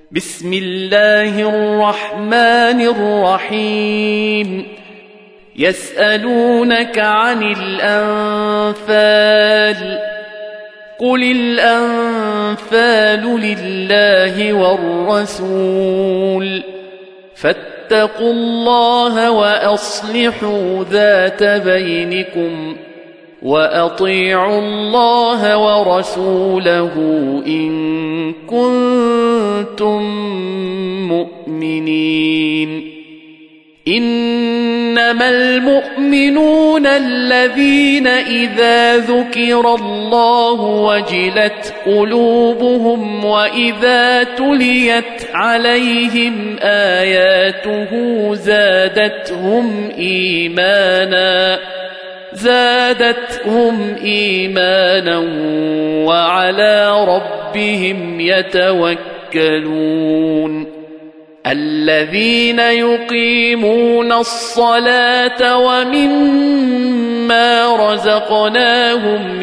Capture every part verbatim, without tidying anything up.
بسم الله الرحمن الرحيم يسألونك عن الأنفال قل الأنفال لله والرسول فاتقوا الله وأصلحوا ذات بينكم وأطيعوا الله ورسوله إن كنتم مؤمنين إنما المؤمنون الذين إذا ذكر الله وجلت قلوبهم وإذا تليت عليهم آياته زادتهم إيمانا زادتهم إيمانا وعلى ربهم يتوكلون الذين يقيمون الصلاة ومما رزقناهم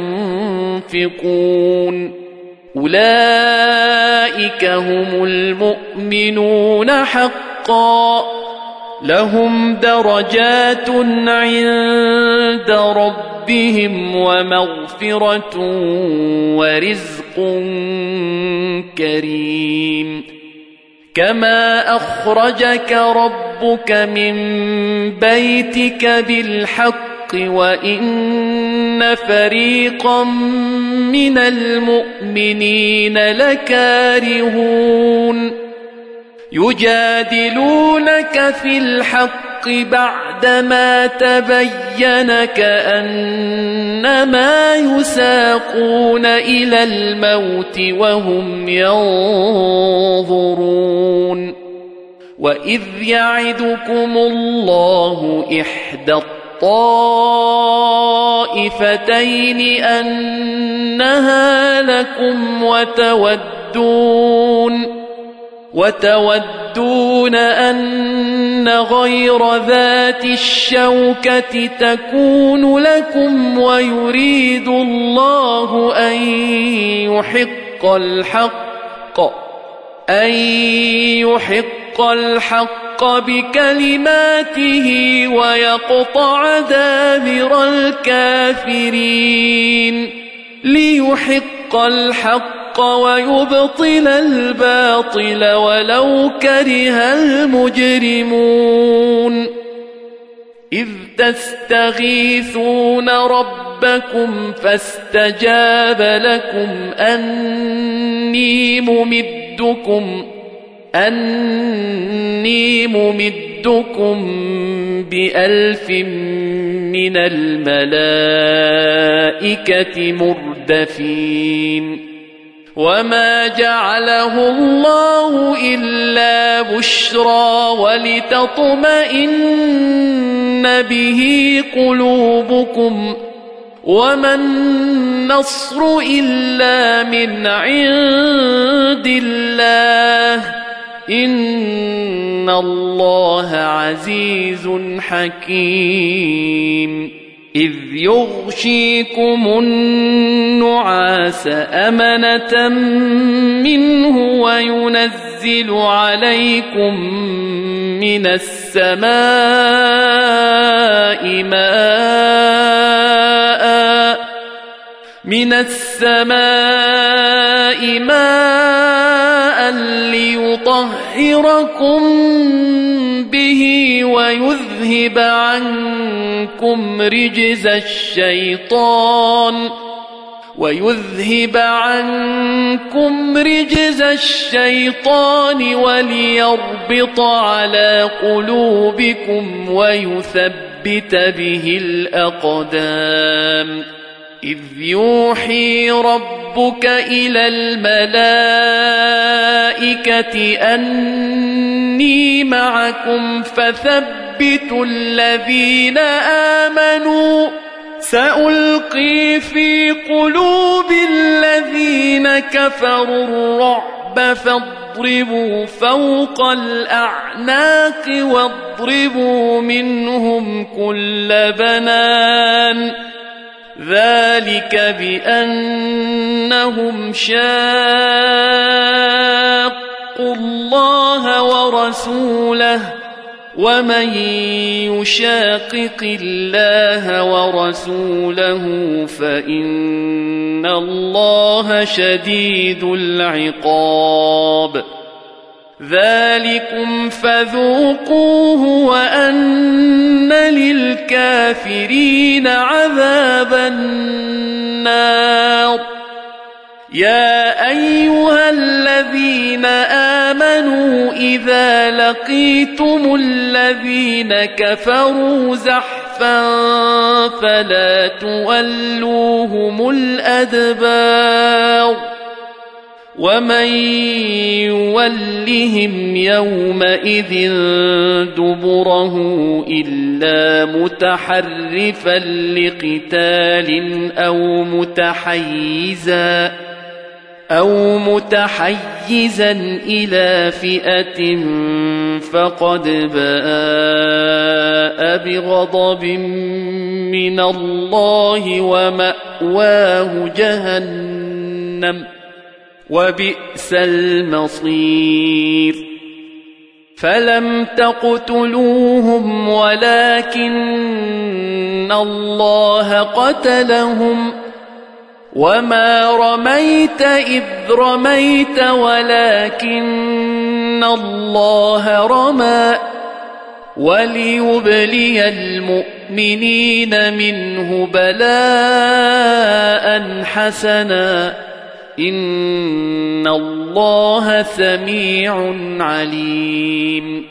ينفقون أولئك هم المؤمنون حقا لهم درجات عند ربهم ومغفرة ورزق كريم كما أخرجك ربك من بيتك بالحق وإن فريقا من المؤمنين لكارهون يجادلونك في الحق بعدما تبين كأنما يساقون إلى الموت وهم ينظرون وإذ يعدكم الله إحدى الطائفتين أنها لكم وتودون وتودون أن غير ذات الشوكة تكون لكم ويريد الله أن يحق الحق أن يحق الحق بكلماته ويقطع دابر الكافرين ليحق الحق ويبطل الباطل ولو كره المجرمون إذ تستغيثون ربكم فاستجاب لكم أني ممدكم أني ممدكم بألف من الملائكة مردفين وما جعله الله إلا بشرى ولتطمئن به قلوبكم وما النصر إلا من عند الله إن الله عزيز حكيم إذ يغشيكم النعاس أمنة منه وينزل عليكم من السماء ماء من السماء ماء ليطهركم به ويذهب عنكم رجز الشيطان ويذهب عنكم رجز الشيطان وليربط على قلوبكم ويثبت به الأقدام إذ يوحي ربك إلى الملائكة أني معكم فثبتوا الذين آمنوا سألقي في قلوب الذين كفروا الرعب فاضربوا فوق الأعناق واضربوا منهم كل بنان ذلك بأنهم شاقوا واتقوا الله ورسوله ومن يشاقق الله ورسوله فإن الله شديد العقاب ذلكم فذوقوه وأن للكافرين عذاب النار يا أيها الذين آمنوا إذا لقيتم الذين كفروا زحفا فلا تولوهم الأدبار ومن يولهم يومئذ دبره إلا متحرفا لقتال أو متحيزا أو متحيزا إلى فئة فقد باء بغضب من الله ومأواه جهنم وبئس المصير فلم تقتلوهم ولكن الله قتلهم وما رميت إذ رميت ولكن الله رمى وليبلي المؤمنين منه بلاء حسنا إن الله سميع عليم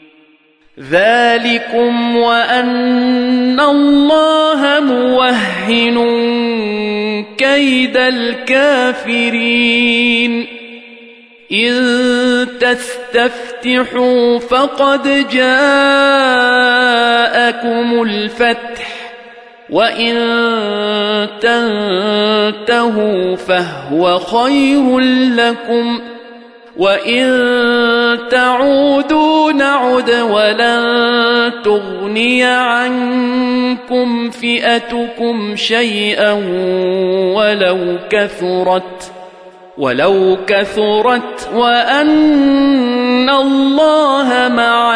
ذلكم وأن الله موهن كيد الكافرين إن تستفتحوا فقد جاءكم الفتح وإن تنتهوا فهو خير لكم وإن تعودوا نعد ولن تغني عنكم فئتكم شيئا ولو كثرت ولو كثرت وأن الله مع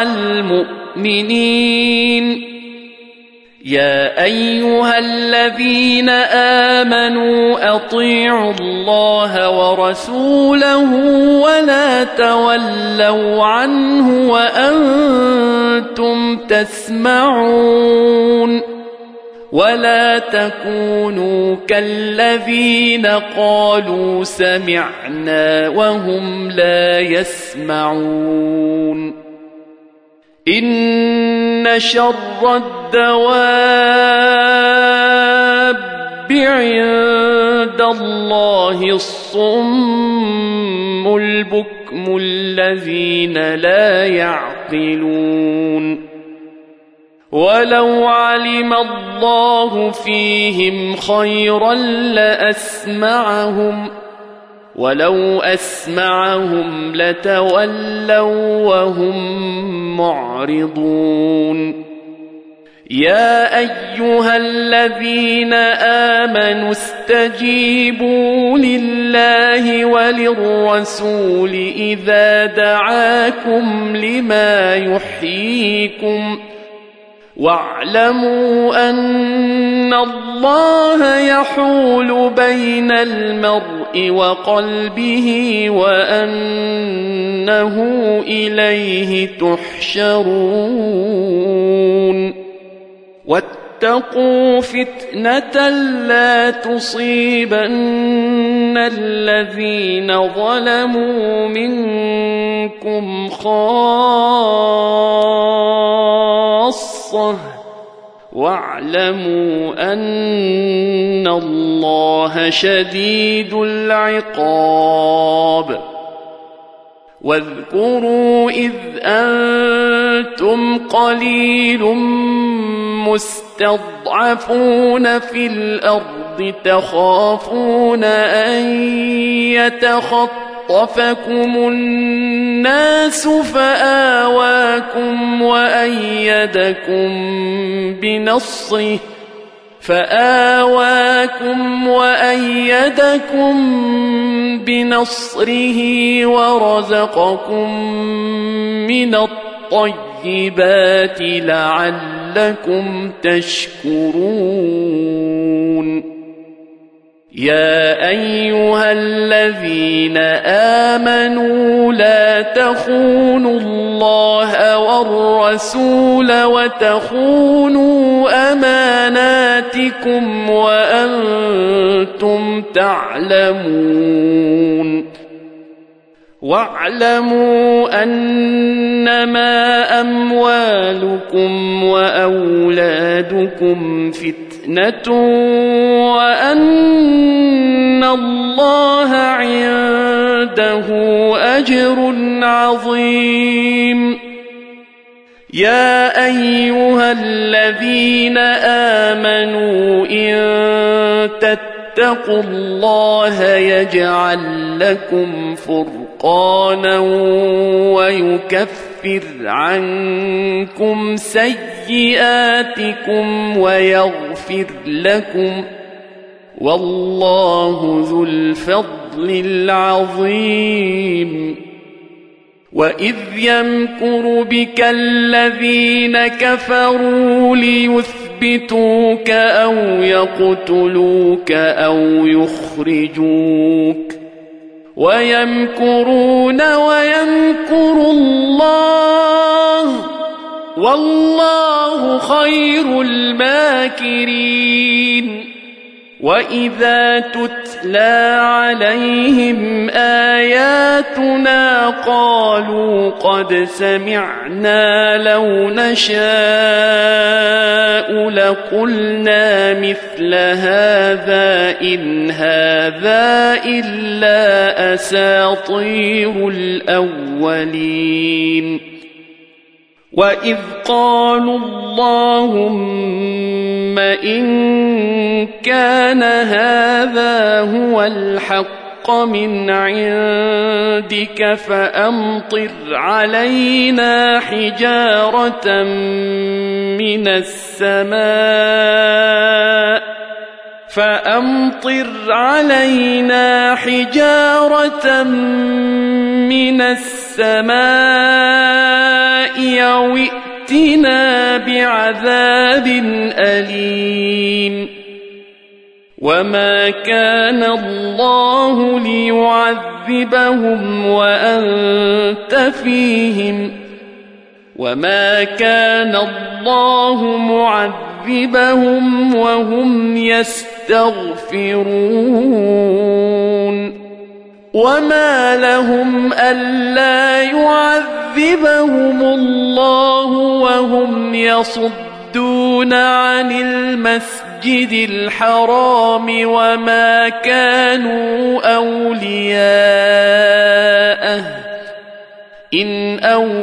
المؤمنين يا أيها الذين آمنوا أطيعوا الله ورسوله ولا تولوا عنه وأنتم تسمعون ولا تكونوا كالذين قالوا سمعنا وهم لا يسمعون إن شر الدواب عند الله الصم البكم الذين لا يعقلون ولو علم الله فيهم خيرا لأسمعهم ولو أسمعهم لتولوا وهم معرضون يا أيها الذين آمنوا استجيبوا لله وللرسول إذا دعاكم لما يحييكم واعلموا أن الله يحول بين المرء وقلبه وأنه إليه تحشرون واتقوا فتنة لا تصيبن الذين ظلموا منكم خاصة واعلموا أن الله شديد العقاب واذكروا إذ أنتم قليل مستضعفون في الأرض تخافون أن يتخطفكم الناس فآواكم وأيدكم بنصره فآواكم وأيدكم بنصره ورزقكم من الطيبات لعلكم تشكرون يا أيها الذين آمنوا لا تخونوا الله والرسول وتخونوا أماناتكم وأنتم تعلمون واعلموا أنما أموالكم وأولادكم فتنة وأن الله عنده أجر عظيم يا أيها الذين آمنوا إن اتقوا الله يجعل لكم فرقانا ويكفر عنكم سيئاتكم ويغفر لكم والله ذو الفضل العظيم وإذ يمكر بك الذين كفروا ليثبتوك أو يقتلوك أو يخرجوك ويمكرون ويمكر الله والله خير الماكرين وإذا تتلى عليهم آياتنا قالوا قد سمعنا لو نشاء لقلنا مثل هذا إن هذا إلا أساطير الأولين وإذ قالوا اللهم إن كان هذا هو الحق من عندك فأمطر علينا حجارة من السماء فأمطر علينا حجارة من السماء أو ائتنا بعذاب أليم وما كان الله ليعذبهم وأنت فيهم وما كان الله معذبهم وهم يستغفرون وما لهم ألا يعذبهم الله وهم يصدون عن المسجد الحرام وما كانوا أولياءه إن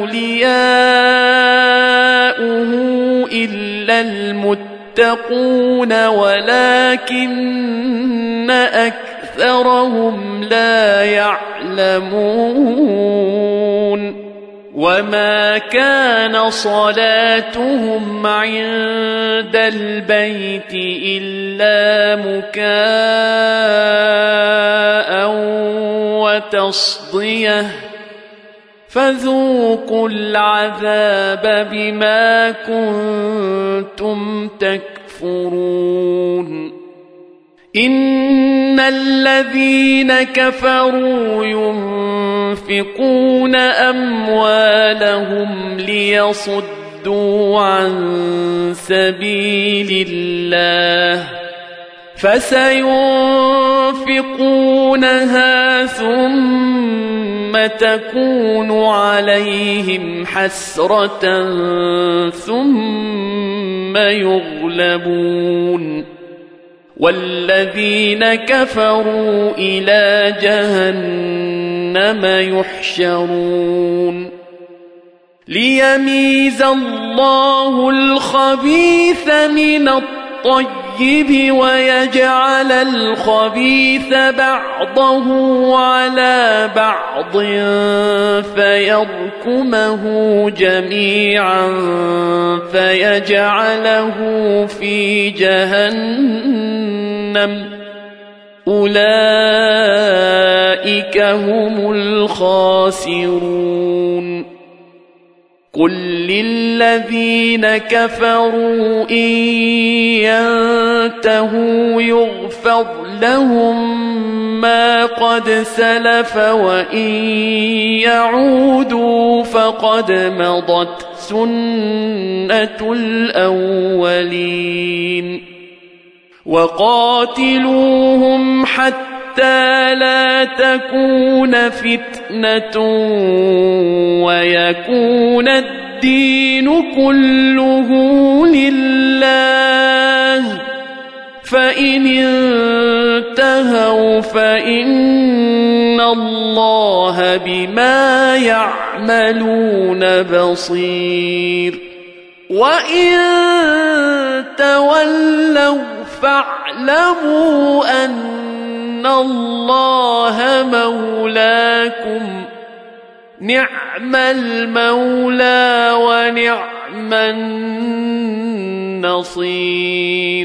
أولياؤه إلا المتقون ولكن أكثرهم لا يعلمون وما كان صلاتهم عند البيت إلا مكاء وتصديه فذوقوا العذاب بما كنتم تكفرون إن الذين كفروا ينفقون أموالهم ليصدوا عن سبيل الله فسينفقونها ثم تكون عليهم حسرة ثم يغلبون والذين كفروا إلى جهنم يحشرون ليميز الله الخبيث من الطيب ويجعل الخبيث بعضه على بعض فيركمه جميعا فيجعله في جهنم أولئك هم الخاسرون قل للذين كفروا إن ينتهوا يغفر لهم ما قد سلف وإن يعودوا فقد مضت سنة الأولين وقاتلوهم حتى لا تكون فتنة ويكون الدين كله لله فإن انتهوا فإن الله بما يعملون بصير وإن تولوا فاعلموا أن الله مولاكم نعم المولى ونعم النصير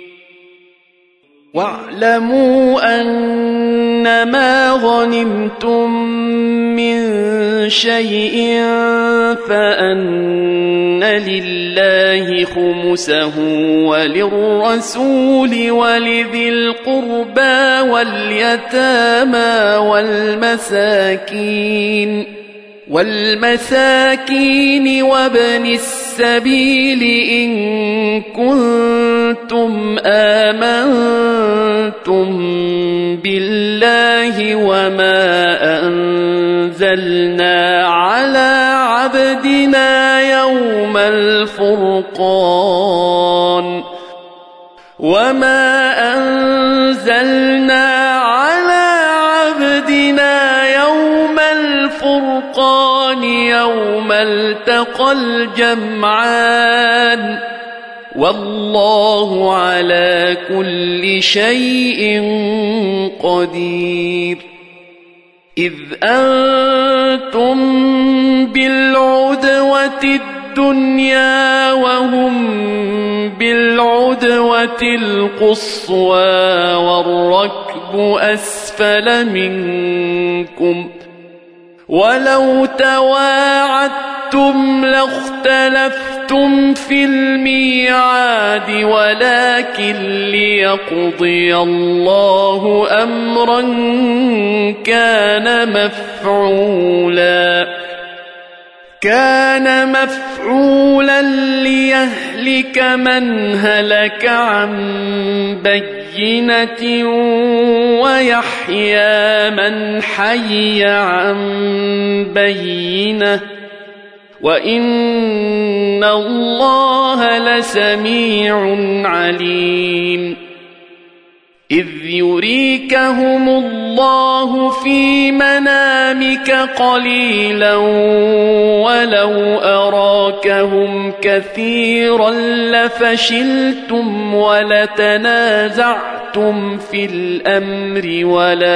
واعلموا أنما غنمتم من شيء فأن لله خمسه وللرسول ولذي القربى واليتامى والمساكين والمساكين وابن السبيل إن كنتم آمنتم بالله وما أنزلنا على عبدنا يوم الفرقان وما أنزلنا على عبدنا يوم الفرقان يوم التقى الجمعان والله على كل شيء قدير إذ أنتم بالعدوة الدنيا وهم بالعدوة القصوى والركب أسفل منكم ولو تواعدتم لاختلفتم في الميعاد ولكن ليقضي الله أمرا كان مفعولا كان مفعولا ليهلك من هلك عن بينة ويحيى من حي عن بينة وإن الله لسميع عليم إذ يريكهم الله في منامك قليلا ولو أراكهم كثيرا لفشلتم ولتنازعتم في الأمر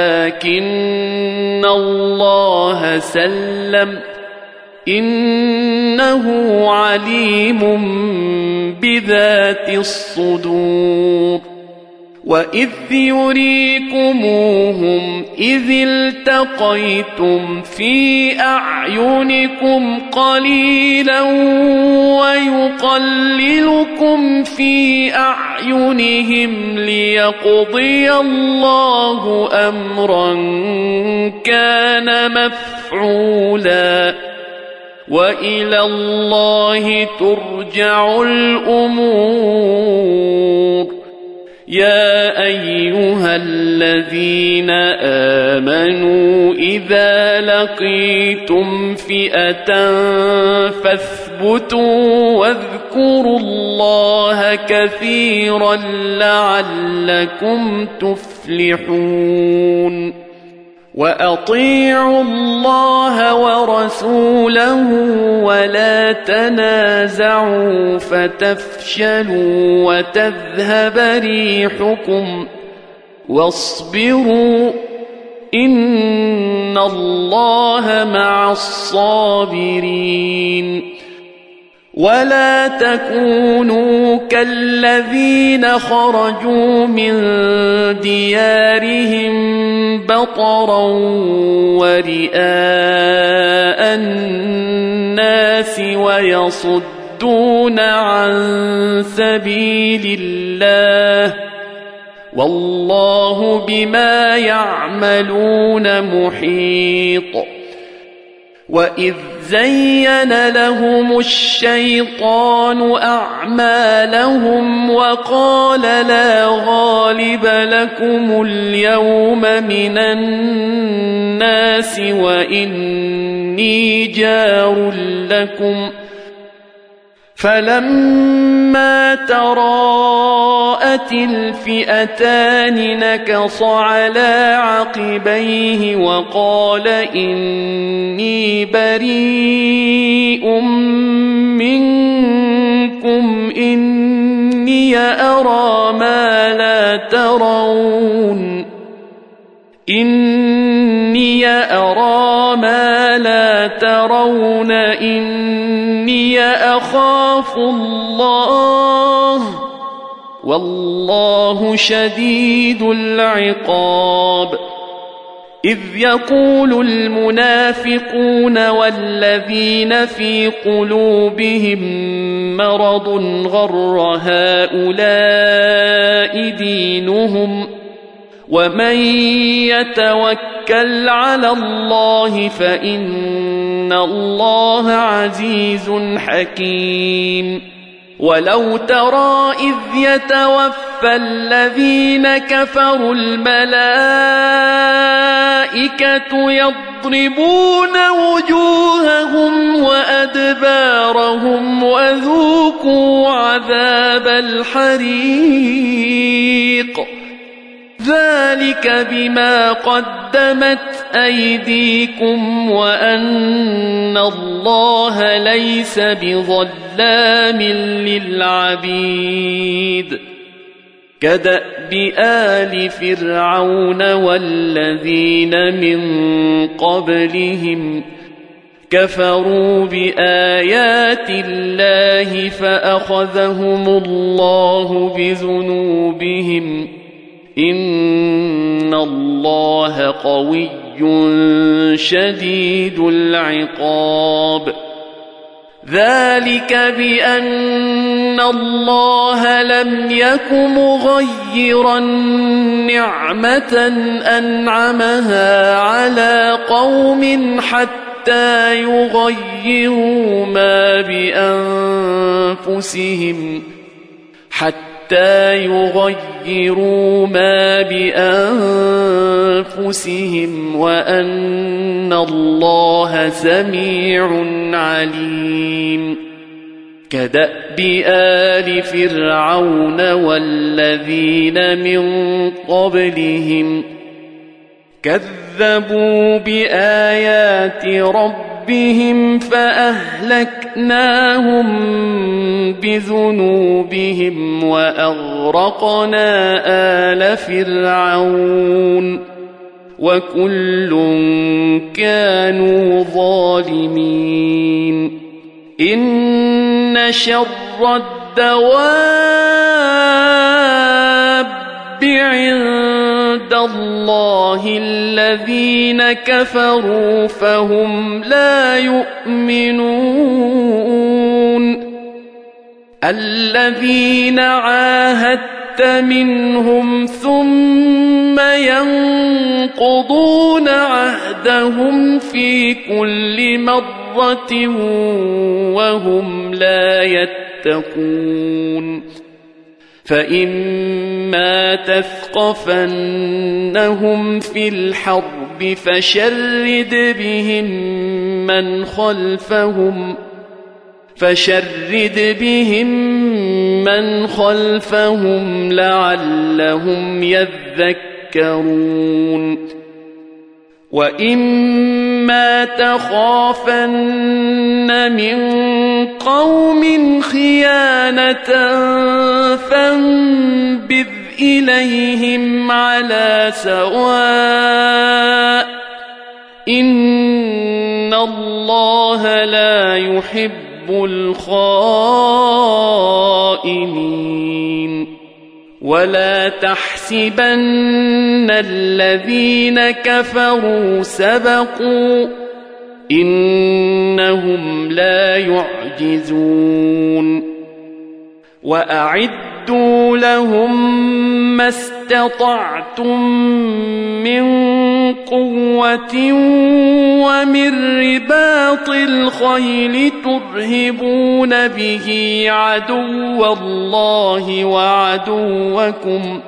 ولكن الله سلم إنه عليم بذات الصدور وإذ يريكموهم إذ التقيتم في أعينكم قليلا ويقللكم في أعينهم ليقضي الله أمرا كان مفعولا وإلى الله ترجع الأمور يا أيها الذين آمنوا إذا لقيتم فئة فاثبتوا واذكروا الله كثيرا لعلكم تفلحون وأطيعوا الله ورسوله ولا تنازعوا فتفشلوا وتذهب ريحكم واصبروا إن الله مع الصابرين ولا تكونوا كالذين خرجوا من ديارهم بطرا ورئاء الناس ويصدون عن سبيل الله والله بما يعملون محيط وإذ زين لهم الشيطان أعمالهم وقال لا غالب لكم اليوم من الناس وإني جار لكم فلما تراءت الفئتان نكص على عقبيه وقال إني بريء منكم إني أرى ما لا ترون إني أرى ما لا ترون إني أخاف الله والله شديد العقاب إذ يقول المنافقون والذين في قلوبهم مرض غر هؤلاء دينهم ومن يتوكل على الله فإن الله عزيز حكيم ولو ترى إذ يتوفى الذين كفروا الملائكة يضربون وجوههم وأدبارهم وذوقوا عذاب الحريق ذلك بما قدمت أيديكم وأن الله ليس بظلام للعبيد كدأب آل فرعون والذين من قبلهم كفروا بآيات الله فأخذهم الله بذنوبهم إن الله قوي شديد العقاب ذلك بأن الله لم يك مغيرا نعمة أنعمها على قوم حتى يغيروا ما بأنفسهم حتى حتى يغيروا ما بأنفسهم وأن الله سميع عليم كدأب آل فرعون والذين من قبلهم كذبوا بآيات ربهم فأهلكناهم بذنوبهم وأغرقنا آل فرعون وكل كانوا ظالمين إن شر الدواب عند الله الذين كفروا فهم لا يؤمنون الذين عاهدت منهم ثم ينقضون عهدهم في كل مرة وهم لا يتقون فإما تثقفنهم في الحرب فشرد بهم من خلفهم فشرد بهم من خلفهم لعلهم يذكرون وإما تخافن من قوم خيانة فانبذ إليهم على سواء إن الله لا يحب الخائنين ولا تحسبن الذين كفروا سبقوا إنهم لا يعجزون وأعدوا لهم ما استطعتم من قوة ومن رباط الخيل ترهبون به عدو الله وعدوكم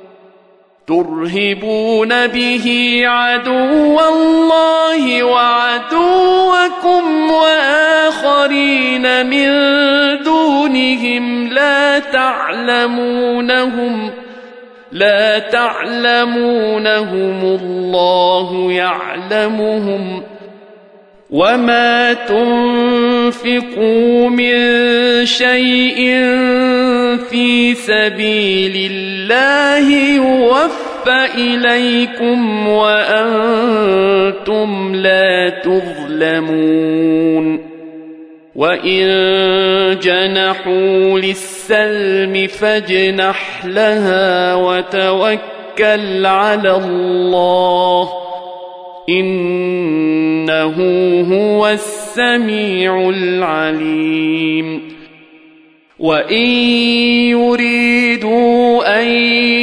ترهبون به عدو الله وعدوكم وآخرين من دونهم لا تعلمونهم لا تعلمونهم الله يعلمهم وما تنفقوا من شيء في سبيل الله يوفى إليكم وأنتم لا تظلمون وإن جنحوا للسلم فاجنح لها وتوكل على الله إنه هو السميع العليم وإن يريدوا أن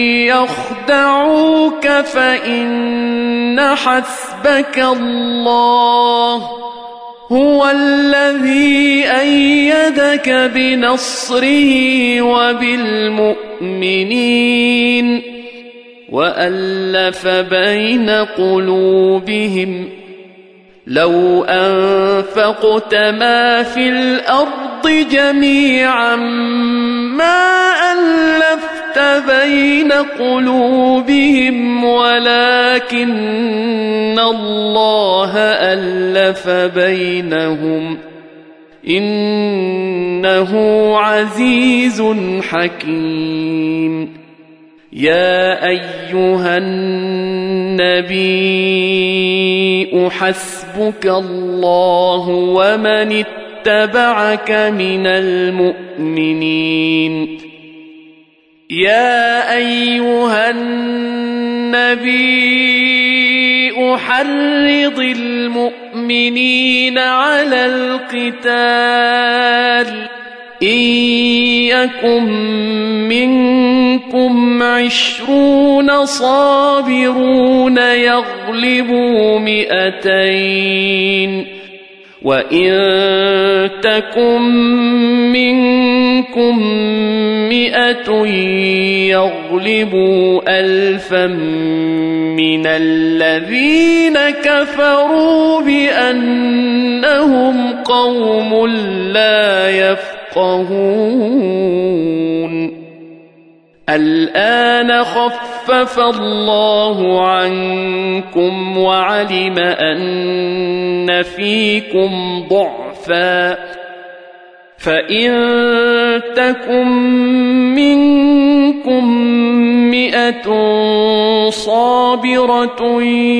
يخدعوك فإن حسبك الله هو الذي أيدك بنصره وبالمؤمنين وألف بين قلوبهم لو أنفقت ما في الأرض جميعا ما ألفت بين قلوبهم ولكن الله ألف بينهم إنه عزيز حكيم يا أيها النبي حسبك الله ومن اتبعك من المؤمنين يا أيها النبي حرض المؤمنين على القتال إن يكن منكم عشرون صابرون يغلبوا مئتين وإن تكن منكم مئة يغلبوا ألفا من الذين كفروا بأنهم قوم لا يفقهون الآن خفف الله عنكم وعلم أن فيكم ضعفا فإن تكن منكم مئة صابرة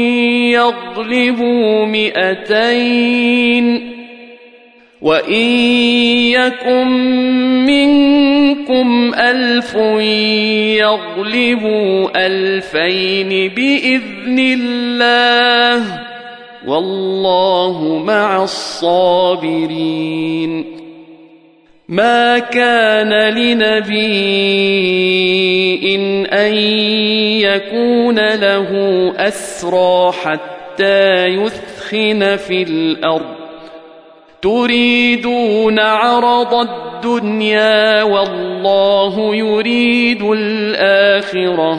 يغلبوا مئتين وإن يكن منكم ألف يغلبوا ألفين بإذن الله والله مع الصابرين ما كان لنبي إن أن يكون له أسرى حتى يثخن في الأرض تريدون عرض الدنيا والله يريد الآخرة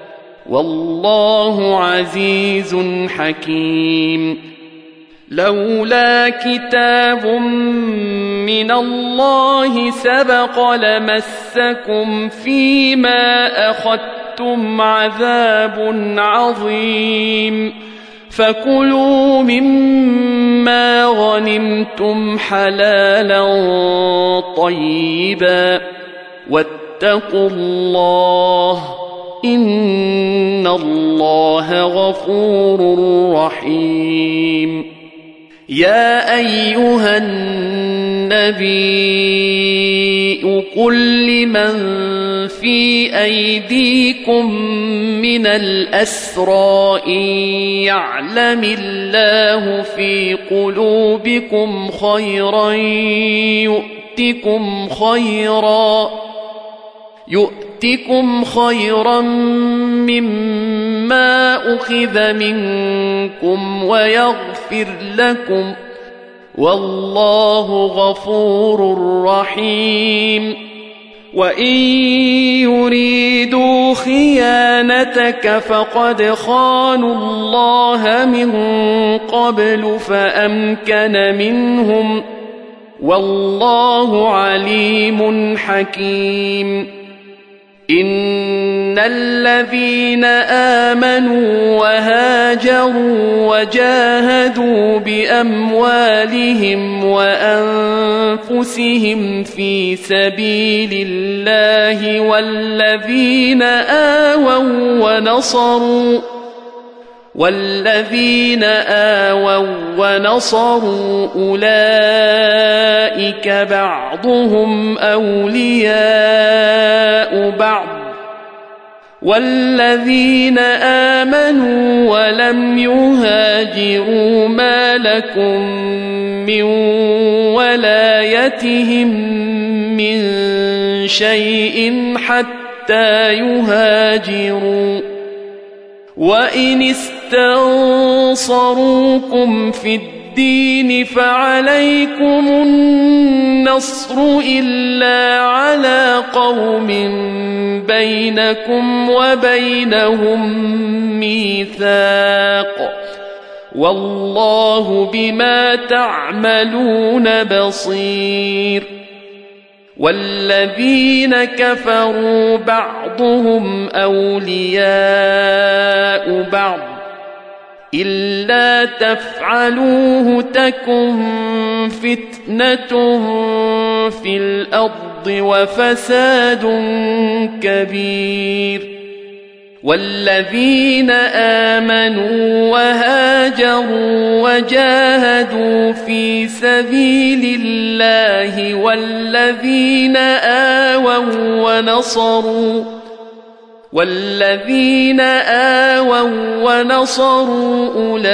والله عزيز حكيم لولا كتاب من الله سبق لمسكم فيما أخذتم عذاب عظيم فكلوا مما غنمتم حلالا طيبا واتقوا الله إن الله غفور رحيم يا أيها النبي قل لمن في أيديكم من الأسرى إن يعلم الله في قلوبكم خيرا يؤتكم خيرا يؤتكم خيرا مما أخذ منكم ويغفر لكم والله غفور رحيم وإن يريدوا خيانتك فقد خانوا الله من قبل فأمكن منهم والله عليم حكيم إن الذين آمنوا وهاجروا وجاهدوا بأموالهم وأنفسهم في سبيل الله والذين آووا ونصروا والذين آووا ونصروا أولئك بعضهم أولياء بعض والذين آمنوا ولم يهاجروا ما لكم من ولايتهم من شيء حتى يهاجروا وإن استنصروكم في الدين فعليكم النصر إلا على قوم بينكم وبينهم ميثاق والله بما تعملون بصير والذين كفروا بعضهم أولياء بعض إلا تفعلوه تكن فتنة في الأرض وفساد كبير والذين آمنوا وهاجروا وجاهدوا في سبيل الله والذين آووا ونصروا والذين آووا ونصروا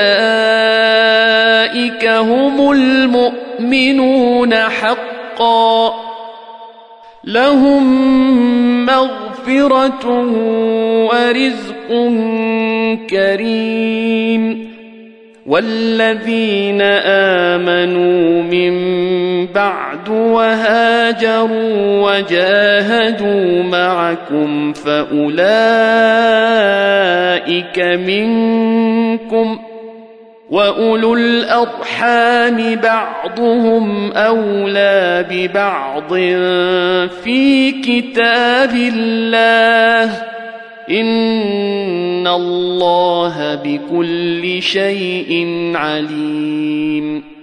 أولئك هم المؤمنون حقا لهم مغفرة ورزق كريم والذين آمنوا من بعد وهاجروا وجاهدوا معكم فأولئك منكم وأولو الأرحام بعضهم أولى ببعض في كتاب الله إن الله بكل شيء عليم